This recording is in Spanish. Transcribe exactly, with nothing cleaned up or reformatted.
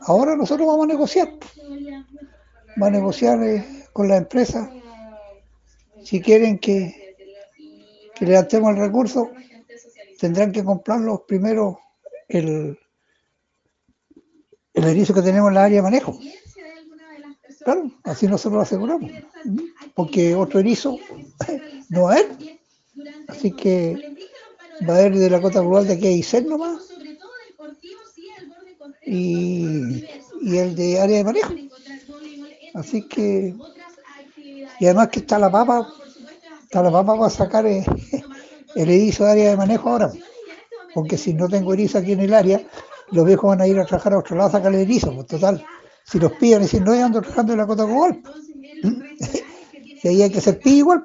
Ahora nosotros vamos a negociar, va a negociar eh, con la empresa si quieren que, que levantemos el recurso, tendrán que comprarlos primero el, el erizo que tenemos en la área de manejo. Claro, así nosotros lo aseguramos, porque otro erizo no va a haber. Así que va a haber de la cota global de aquí a Aysén nomás y, y el de área de manejo. Así que, y además que está la papa, está la papa para sacar eh, el erizo de área de manejo ahora, porque si no tengo erizo aquí en el área, los viejos van a ir a trabajar a otro lado a sacar el erizo, pues total. Si los pillan y dicen, no, yo ando trabajando en la cota global. Y ahí hay que ser pillo igual.